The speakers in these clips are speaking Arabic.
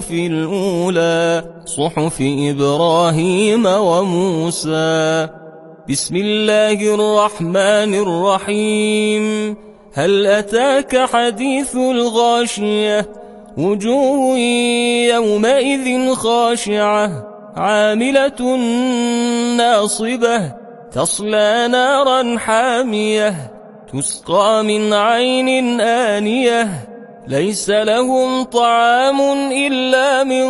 الأولى صحف إبراهيم وموسى. بسم الله الرحمن الرحيم. هل أتاك حديث الغاشية؟ وجوه يومئذ خاشعة عاملة ناصبة تصلى نارا حامية تسقى من عين آنية ليس لهم طعام إلا من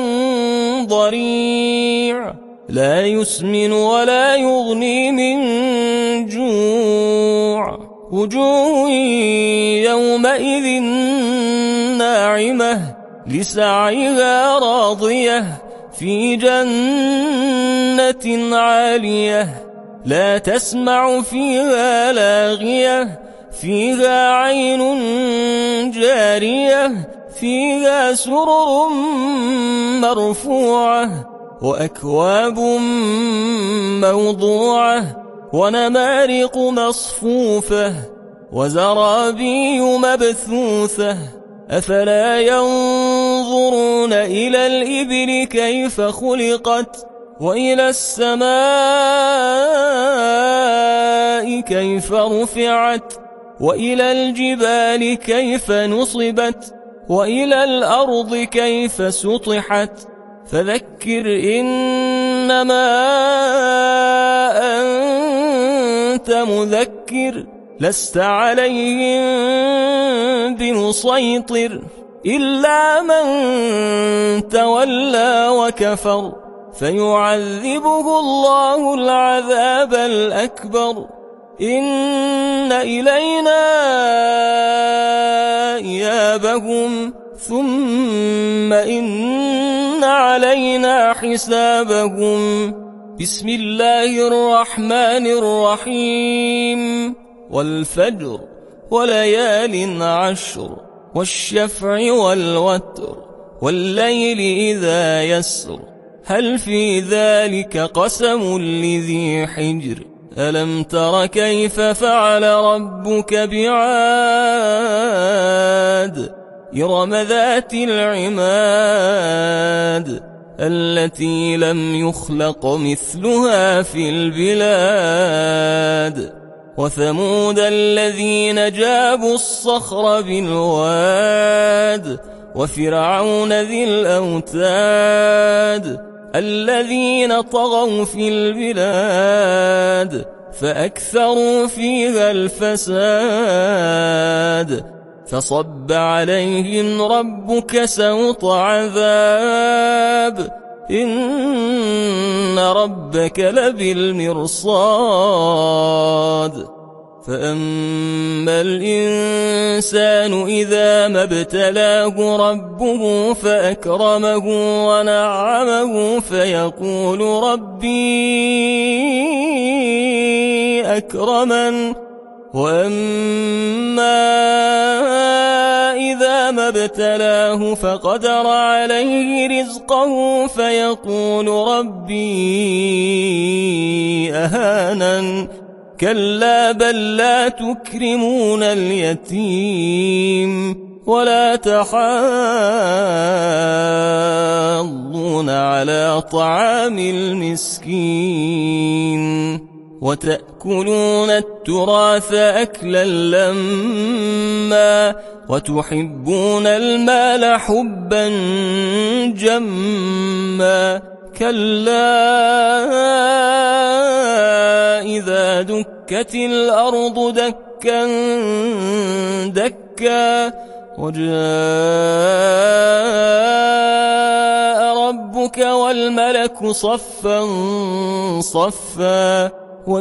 ضريع لا يسمن ولا يغني من جوع. وجوه يومئذ ناعمة لسعيها راضية في جنة عالية لا تسمع فيها لاغية فيها عين جارية فيها سرر مرفوعة وأكواب موضوعة ونمارق مصفوفة وزرابي مبثوثة. أفلا ينظرون إلى الإبل كيف خلقت وإلى السماء كيف رفعت وإلى الجبال كيف نصبت وإلى الأرض كيف سطحت. فذكر إنما أنت مذكر لست عليهم بمسيطر إلا من تولى وكفر فيعذبه الله العذاب الأكبر. إن إلينا إيابهم ثم إن علينا حسابهم. بسم الله الرحمن الرحيم. والفجر وليال عشر والشفع والوتر والليل إذا يسر هل في ذلك قسم لذي حجر ألم تر كيف فعل ربك بعاد إرم ذات العماد التي لم يخلق مثلها في البلاد. وثمود الذين جابوا الصخر بالواد وفرعون ذي الأوتاد الذين طغوا في البلاد فأكثروا فيها الفساد فصب عليهم ربك سوط عذاب إن ربك لبالمرصاد. فأما الإنسان إذا ما ابتلاه ربه فأكرمه ونعمه فيقول ربي أكرمن وأما إذا ما ابتلاه فقدر عليه رزقه فيقول ربي أهانن كلا بل لا تكرمون اليتيم ولا تحاضون على طعام المسكين وتأكلون التراث أكلا لما وتحبون المال حبا جما كلا إذا دكت الأرض دكا دكا وجاء ربك والملك صفا صفا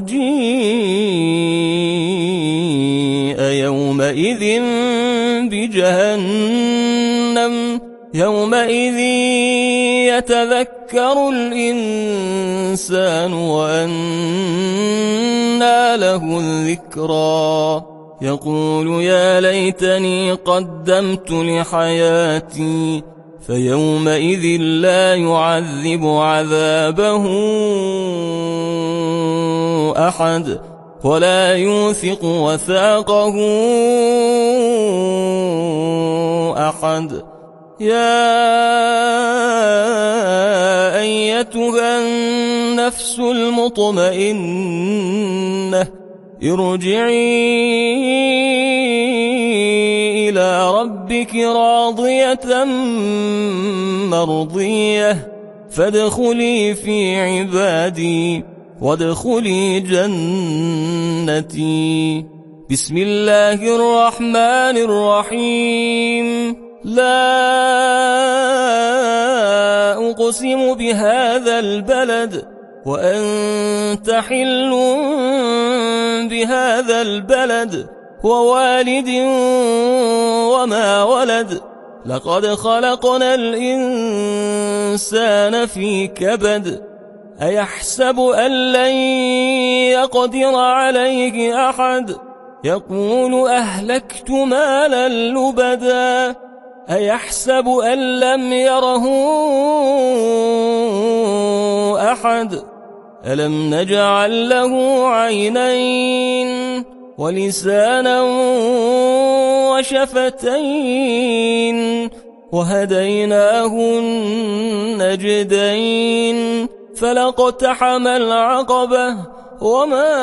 وجيء يومئذ بجهنم يومئذ يتذكر الإنسان وأنى له الذكرى يقول يا ليتني قدمت لحياتي فيومئذ لا يعذب عذابه أحد ولا يوثق وثاقه أحد. يا النفس المطمئنة ارجعي إلى ربك راضية مرضية فادخلي في عبادي وادخلي جنتي. بسم الله الرحمن الرحيم. لا أقسم بهذا البلد وأنت حل بهذا البلد ووالد وما ولد لقد خلقنا الإنسان في كبد أيحسب أن لن يقدر عليه أحد يقول أهلكت مالا لبدا أيحسب أن لم يره أحد ألم نجعل له عينين ولسانا وشفتين وهديناه النجدين فلاقتحم العقبة وما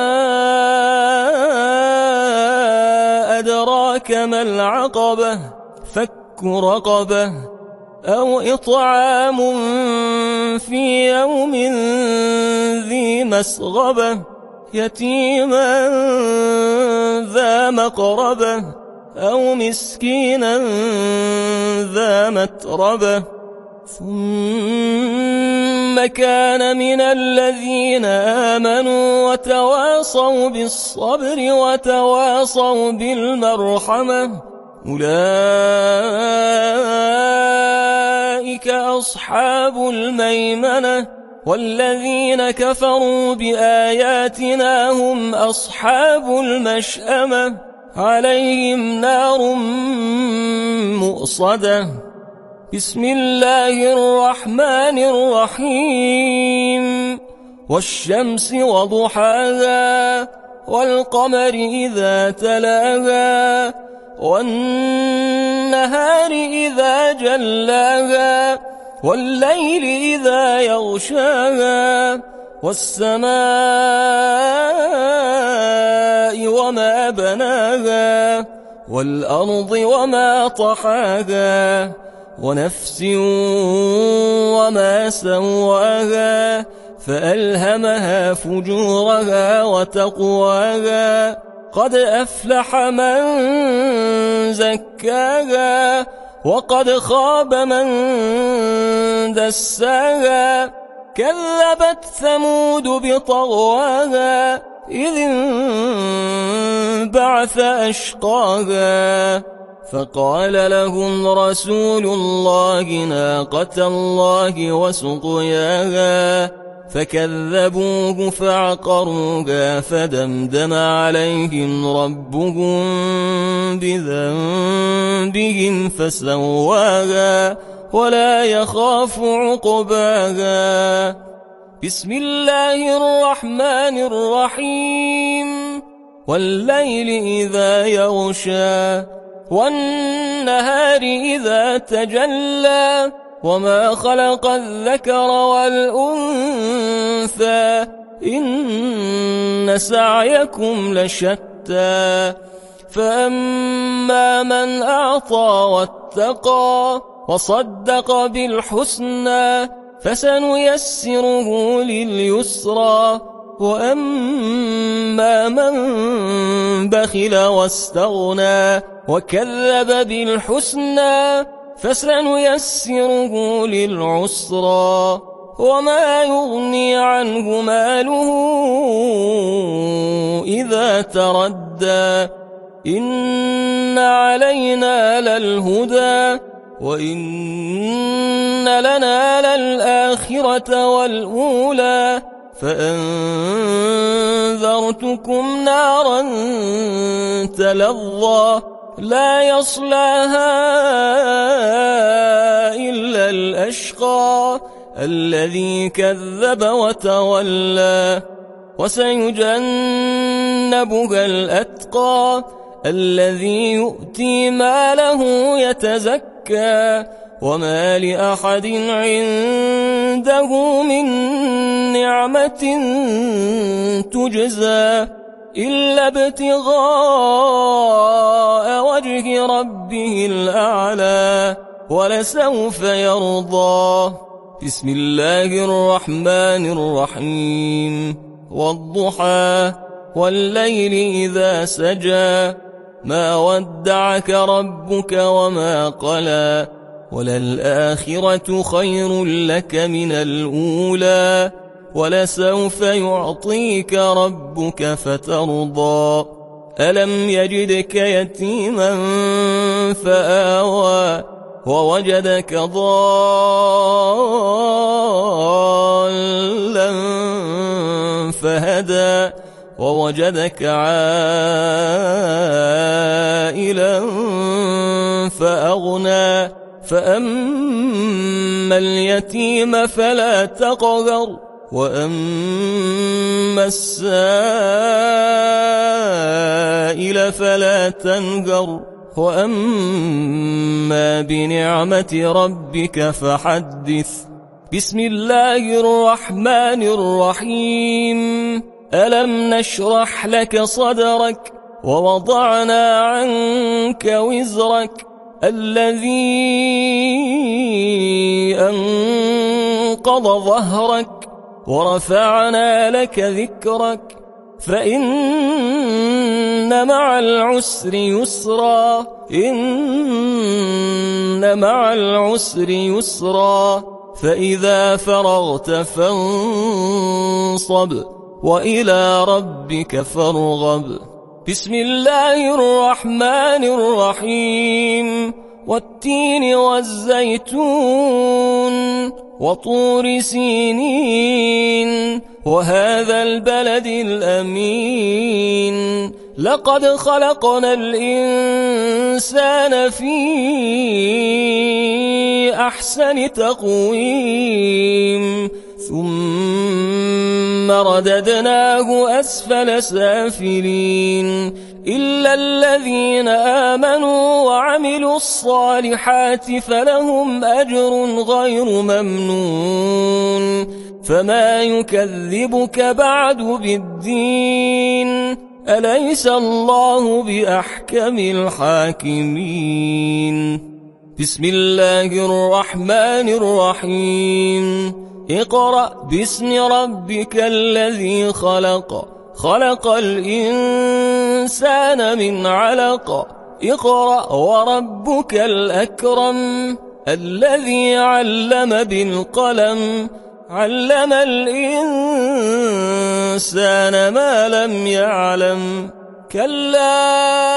أدراك ما العقبة فك رقبة أو إطعام في يوم ذي مسغبة يتيما ذا مقربة أو مسكينا ذا متربة ثم كان من الذين آمنوا وتواصوا بالصبر وتواصوا بالمرحمة أولئك أصحاب الميمنة والذين كفروا بآياتنا هم أصحاب المشأمة عليهم نار مؤصدة. بسم الله الرحمن الرحيم. والشمس وضحاها والقمر إذا تلاها والنهار إذا جلاها والليل إذا يغشاها والسماء وما بناها والأرض وما طحاها ونفس وما سواها فألهمها فجورها وتقواها قد أفلح من زكاها وقد خاب من دساها كذبت ثمود بطغواها إذ انبعث أشقاها فقال لهم رسول الله ناقة الله وسقياها فكذبوه فعقروها فدمدم عليهم ربهم بذنبهم فسواها ولا يخاف عقباها. بسم الله الرحمن الرحيم. والليل إذا يغشى والنهار إذا تجلى وما خلق الذكر والأنثى إن سعيكم لشتى فأما من أعطى واتقى وصدق بالحسنى فسنيسره لليسرى وأما من بخل واستغنى وكذب بالحسنى فسنيسره للعسرى وما يغني عنه ماله إذا تردى إن علينا للهدى وإن لنا للآخرة والأولى فأنذرتكم نارا تلظى لا يصلاها إلا الأشقى الذي كذب وتولى وسيجنبها الأتقى الذي يؤتي ماله يتزكى وما لأحد عنده من نعمة تجزى إلا ابتغاء وجه ربه الأعلى ولسوف يرضى. بسم الله الرحمن الرحيم. والضحى والليل إذا سجى ما ودعك ربك وما قلى وللآخرة خير لك من الأولى ولسوف يعطيك ربك فترضى. ألم يجدك يتيما فآوى ووجدك ضالا فهدى ووجدك عائلا فأغنى فأما اليتيم فلا تقهر وأما السائل فلا تنهر وأما بنعمة ربك فحدث. بسم الله الرحمن الرحيم. ألم نشرح لك صدرك ووضعنا عنك وزرك الذي أنقض ظهرك ورفعنا لك ذكرك فإن مع العسر يسرا إن مع العسر يسرا فإذا فرغت فانصب وإلى ربك فارغب. بسم الله الرحمن الرحيم. والتين والزيتون وطور سينين وهذا البلد الأمين لقد خلقنا الإنسان في أحسن تقويم ثم رددناه أسفل سافلين إلا الذين آمنوا وعملوا الصالحات فلهم أجر غير ممنون. فما يكذبك بعد بالدين أليس الله بأحكم الحاكمين. بسم الله الرحمن الرحيم. اقرأ باسم ربك الذي خلق خلق الإنسان من علق اقرأ وربك الأكرم الذي علم بالقلم علم الإنسان ما لم يعلم كلا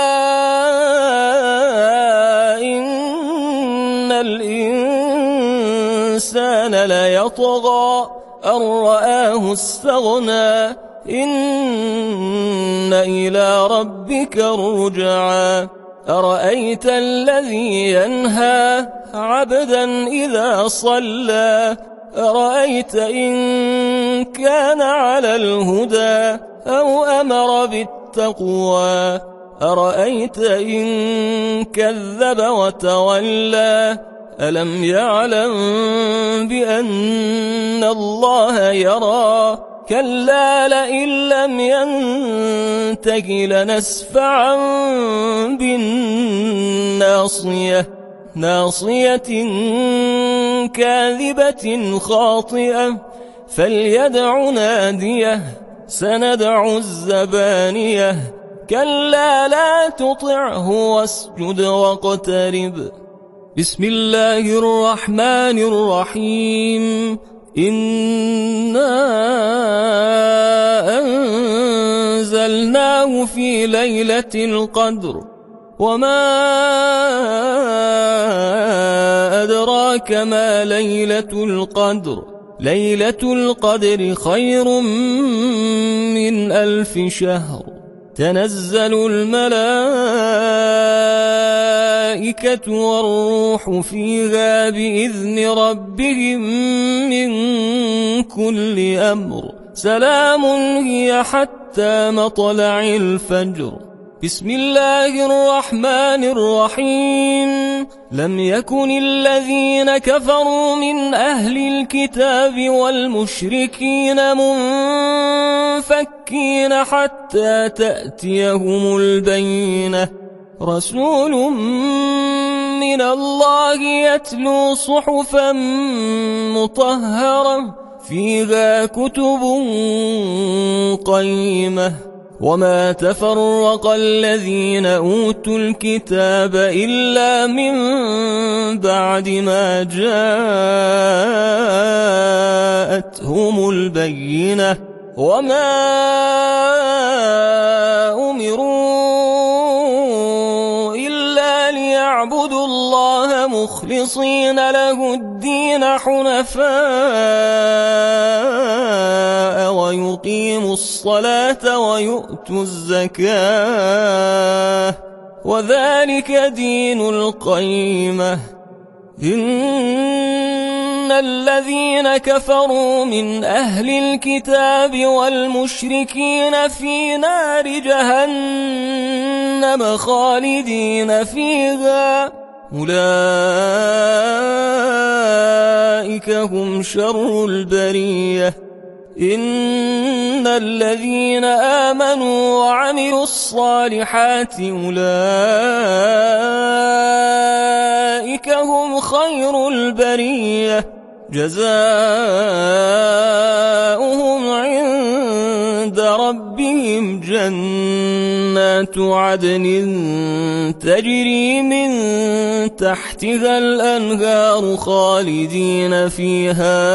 إن الإنسان ليطغى أن رآه استغنى إن إلى ربك الرجعى. أرأيت الذي ينهى عبدا إذا صلى أرأيت إن كان على الهدى أو أمر بالتقوى أرأيت إن كذب وتولى ألم يعلم بأن الله يرى كلا لئن لم ينته لنسفعا بالناصية ناصية كاذبة خاطئة فليدع ناديه سندع الزبانية كلا لا تطعه واسجد واقترب. بسم الله الرحمن الرحيم. إنا أنزلناه في ليلة القدر وما أدراك ما ليلة القدر ليلة القدر خير من 1000 شهر تنزل الملائكة والروح فيها بإذن ربهم من كل أمر سلام هي حتى مطلع الفجر. بسم الله الرحمن الرحيم لم يكن الذين كفروا من أهل الكتاب والمشركين منفكين حتى تأتيهم البينة رسول من الله يتلو صحفا مطهرة فيها كتب قيمة وما تفرق الذين أوتوا الكتاب إلا من بعد ما جاءتهم البينة وما أمروا إلا ليعبدوا الله مخلصين له الدين حنفاء ويقيموا الصلاة ويؤتوا الزكاة وذلك دين القيمة إن الذين كفروا من أهل الكتاب والمشركين في نار جهنم خالدين فيها أولئك هم شر البرية إن الذين آمنوا وعملوا الصالحات أولئك هم خير البرية جزاؤهم عند ربهم جنات عدن تجري من تحتها الأنهار خالدين فيها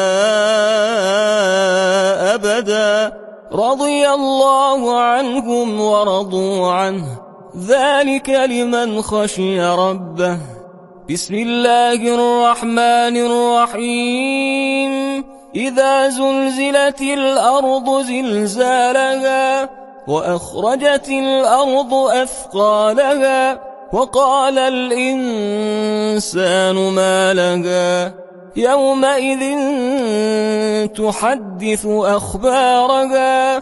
أبدا رضي الله عنهم ورضوا عنه ذلك لمن خشي ربه بسم الله الرحمن الرحيم إذا زلزلت الأرض زلزالها وأخرجت الأرض أثقالها وقال الإنسان ما لها يومئذ تحدث أخبارها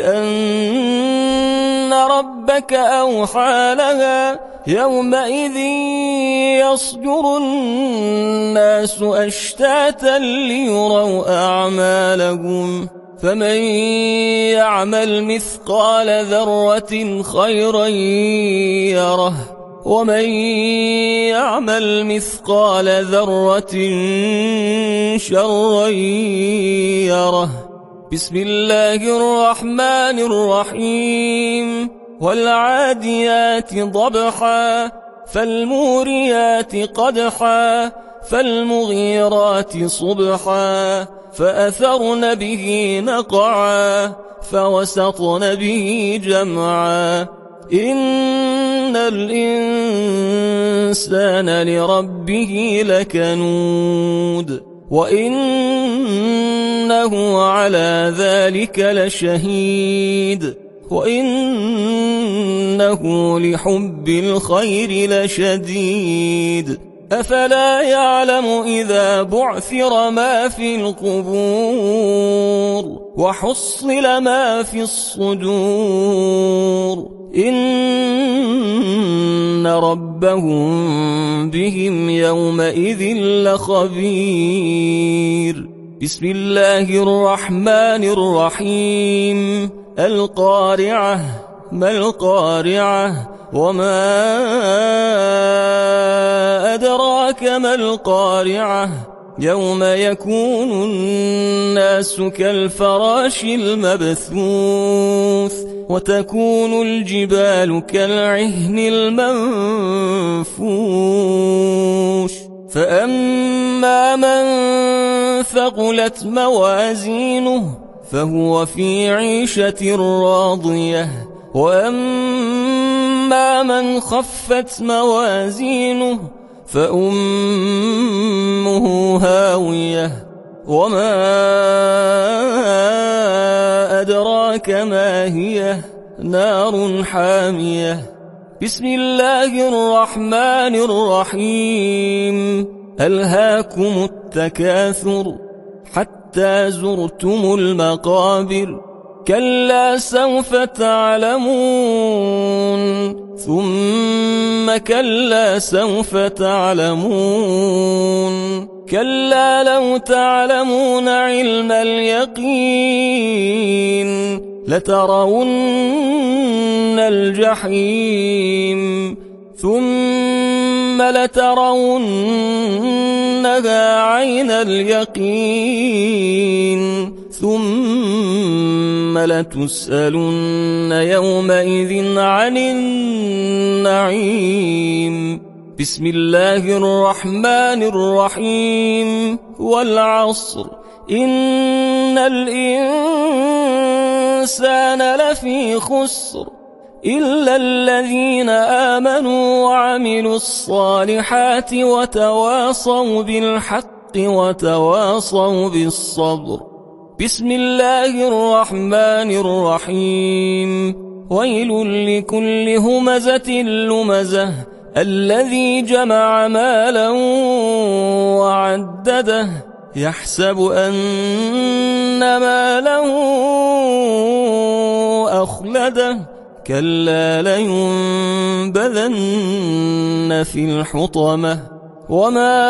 بأن ربك أوحى لها يومئذ يصدر الناس أشتاتا ليروا أعمالهم فمن يعمل مثقال ذرة خيرا يره ومن يعمل مثقال ذرة شرا يره بسم الله الرحمن الرحيم والعاديات ضبحا فالموريات قدحا فالمغيرات صبحا فأثرن به نقعا فوسطن به جمعا إن الإنسان لربه لكنود وإنه على ذلك لشهيد وإنه لحب الخير لشديد أفلا يعلم إذا بعثر ما في القبور وحصل ما في الصدور إن ربهم بهم يومئذ لخبير بسم الله الرحمن الرحيم القارعة ما القارعة وما أدراك ما القارعة يوم يكون الناس كالفراش المبثوث وتكون الجبال كالعهن المنفوش فأما من ثقلت موازينه فهو في عيشة راضية وأما من خفت موازينه فأمه هاوية وما أدراك ما هي نار حامية بسم الله الرحمن الرحيم ألهاكم التكاثر حتى زرتم المقابر كلا سوف تعلمون ثم كلا سوف تعلمون كلا لو تعلمون علم اليقين لترون الجحيم ثم لترونها عين اليقين ثم لتسألن يومئذ عن النعيم بسم الله الرحمن الرحيم والعصر إن الإنسان لفي خسر إلا الذين آمنوا وعملوا الصالحات وتواصوا بالحق وتواصوا بالصبر بسم الله الرحمن الرحيم ويل لكل همزة لمزة الذي جمع مالا وعدده يحسب أن ماله أخلده كلا لينبذن في الحطمة وما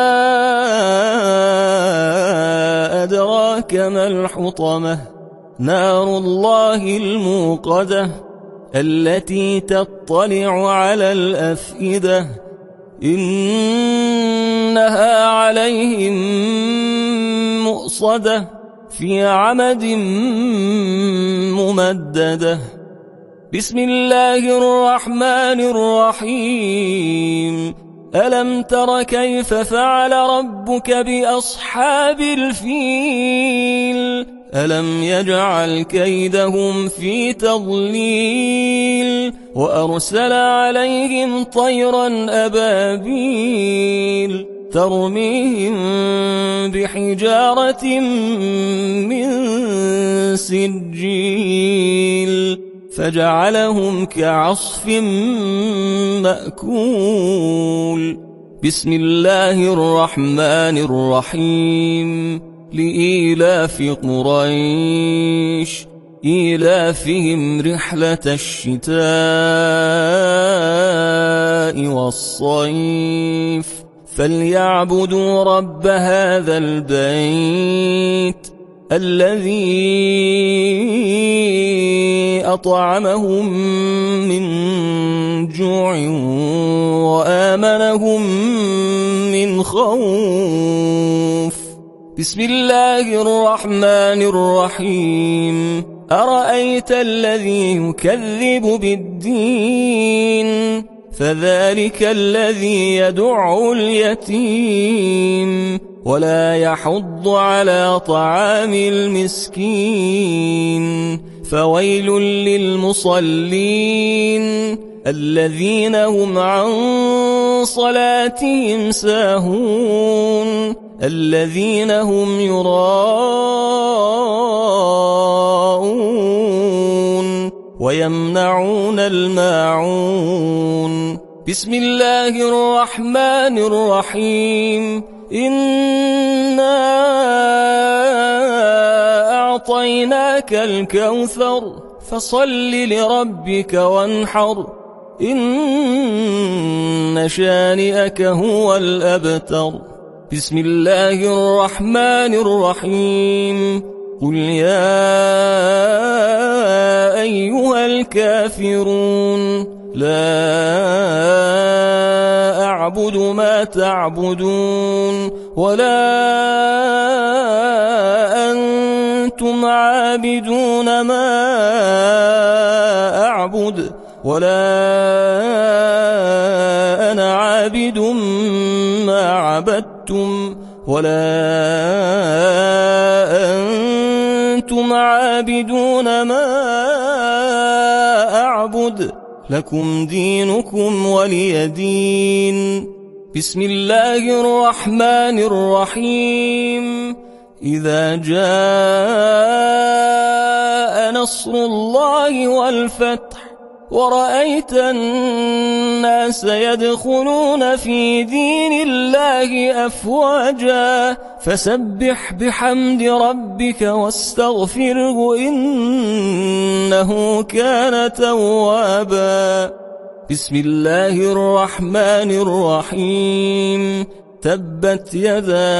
أدراك ما الحطمة نار الله الموقدة التي تطلع على الأفئدة إنها عليهم مؤصدة في عمد ممددة بسم الله الرحمن الرحيم ألم تر كيف فعل ربك بأصحاب الفيل ألم يجعل كيدهم في تضليل وأرسل عليهم طيرا أبابيل ترميهم بحجارة من سجيل فجعلهم كعصف مأكول بسم الله الرحمن الرحيم لإيلاف قريش إيلافهم رحلة الشتاء والصيف فليعبدوا رب هذا البيت الذي أطعمهم من جوع وآمنهم من خوف بسم الله الرحمن الرحيم أرأيت الذي يكذب بالدين فذلك الذي يدع اليتيم ولا يحض على طعام المسكين فويل للمصلين الذين هم عن صلاتهم ساهون الذين هم يراءون ويمنعون الماعون بسم الله الرحمن الرحيم إنا أعطيناك الكوثر فصل لربك وانحر إن شانئك هو الأبتر بسم الله الرحمن الرحيم قل يا أيها الكافرون لا أعبد ما تعبدون ولا أنتم عابدون ما أعبد ولا أنا عابد ما عبدتم ولا أنتم عابدون ما أعبد لكم دينكم ولي دين بسم الله الرحمن الرحيم إذا جاء نصر الله والفتح ورأيت الناس يدخلون في دين الله أفواجا فسبح بحمد ربك واستغفره إنه كان توابا. بسم الله الرحمن الرحيم. تبت يدا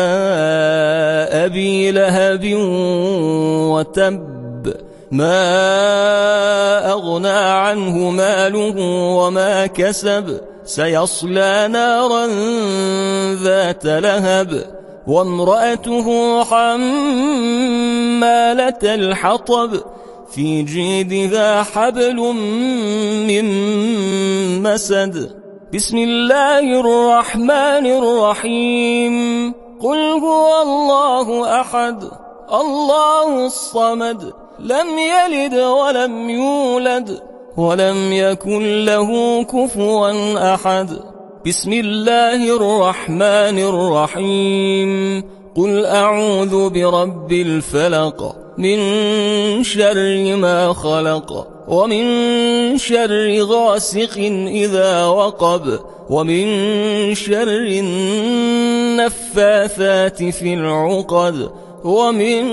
أبي لهب وتب ما أغنى عنه ماله وما كسب سيصلى نارا ذات لهب وامرأته حمالة الحطب في جيدها حبل من مسد. بسم الله الرحمن الرحيم. قل هو الله أحد الله الصمد لم يلد ولم يولد ولم يكن له كفوا أحد. بسم الله الرحمن الرحيم. قل أعوذ برب الفلق من شر ما خلق ومن شر غاسق إذا وقب ومن شر النفاثات في العقد ومن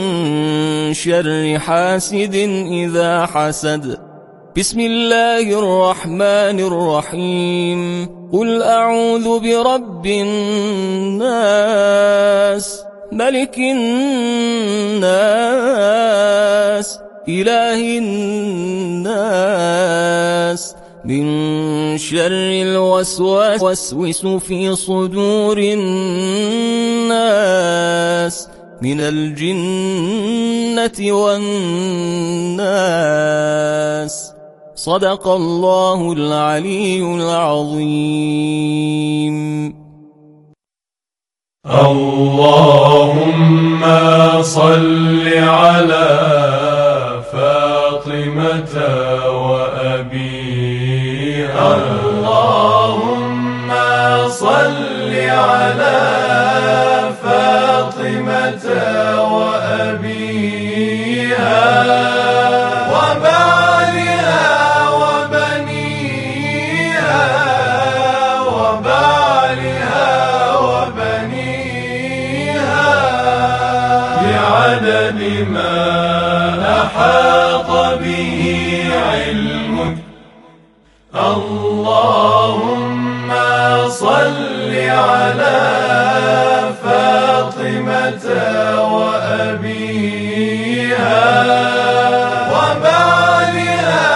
شر حاسد إذا حسد. بسم الله الرحمن الرحيم. قل أعوذ برب الناس ملك الناس إله الناس من شر الوسواس في صدور الناس من الجنة والناس. صدق الله العلي العظيم. اللهم صل على فاطمة وأبيها. اللهم صل على فاطمة وأبيها وبعلها وبنيها وبعلها وبنيها بعدد ما أحاط به علمك. اللهم صل على فاطمة وأبيها وبعلها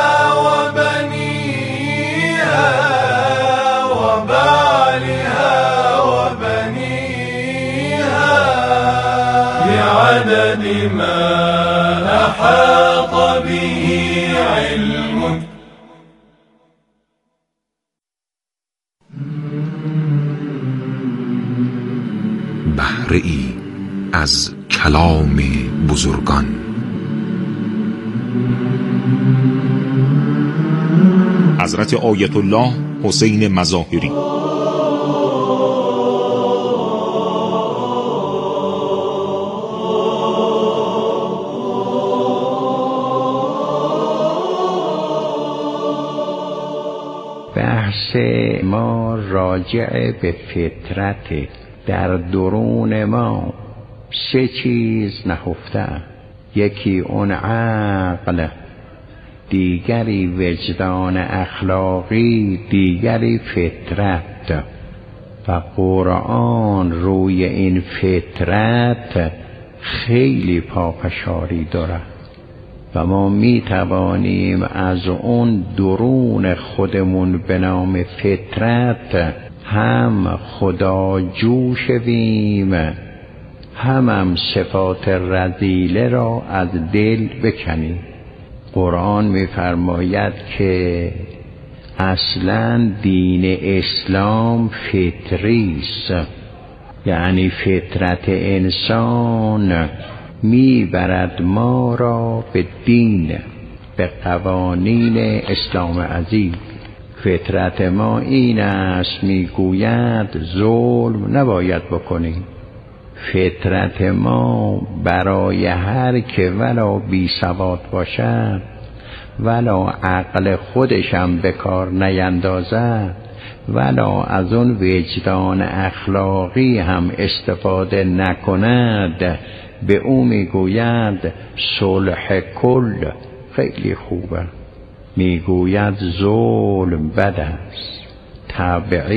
وبنيها وبعلها وبنيها بعدد ما أحاط به علمك. بهره‌ای از کلام بزرگان. حضرت آیت الله حسین مظاهری. بحث ما راجع به فطرت در درون ما سه چیز نهفته، یکی اون عقل، دیگری وجدان اخلاقی، دیگری فطرت. و قرآن روی این فطرت خیلی پافشاری داره و ما می توانیم از اون درون خودمون به نام فطرت هم خداجو شویم، هم صفات رذیله را از دل بکنیم. قرآن می‌فرماید که اصلاً دین اسلام فطری است، یعنی فطرت انسان میبرد ما را به دین، به قوانین اسلام عزیز. فطرت ما این است، میگوید ظلم نباید بکنیم. فطرت ما برای هر که ولو بی سواد باشد ولا عقل خودشم به کار نیندازد، ولا از اون وجدان اخلاقی هم استفاده نکند، به او میگوید صلح کل خیلی خوبه. میگوید ظلم بد است، تبعیض